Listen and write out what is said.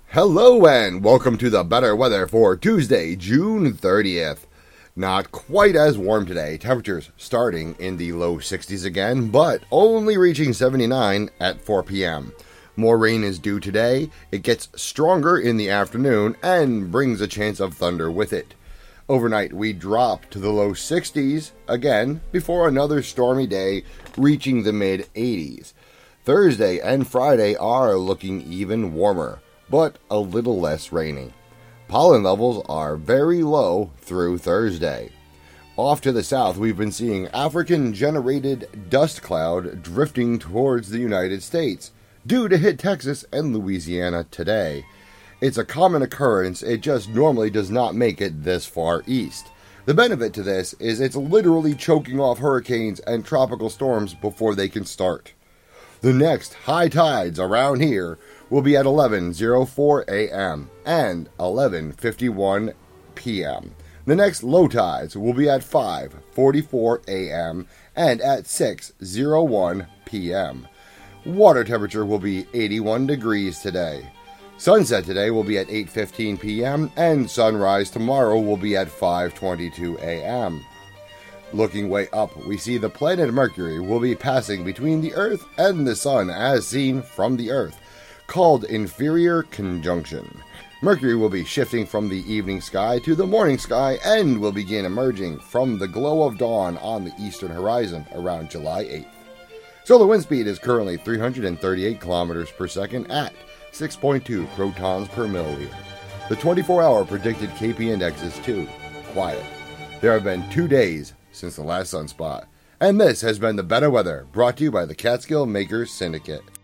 Hello and welcome to the better weather for Tuesday, June 30th. Not quite as warm today, temperatures starting in the low 60s again, but only reaching 79 at 4 p.m. More rain is due today, it gets stronger in the afternoon and brings a chance of thunder with it. Overnight we drop to the low 60s again before another stormy day reaching the mid 80s. Thursday and Friday are looking even warmer, but a little less rainy. Pollen levels are very low through Thursday. Off to the south, we've been seeing African-generated dust cloud drifting towards the United States, due to hit Texas and Louisiana today. It's a common occurrence, it just normally does not make it this far east. The benefit to this is it's literally choking off hurricanes and tropical storms before they can start. The next high tides around here will be at 11:04 a.m. and 11:51 p.m. The next low tides will be at 5:44 a.m. and at 6:01 p.m. Water temperature will be 81 degrees today. Sunset today will be at 8:15 p.m. and sunrise tomorrow will be at 5:22 a.m. Looking way up, we see the planet Mercury will be passing between the Earth and the Sun as seen from the Earth, called inferior conjunction. Mercury will be shifting from the evening sky to the morning sky and will begin emerging from the glow of dawn on the eastern horizon around July 8th. Solar wind speed is currently 338 kilometers per second at 6.2 protons per milliliter. The 24-hour predicted KP index is 2, quiet. There have been 2 days since the last sunspot. And this has been the better weather, brought to you by the Catskill Makers Syndicate.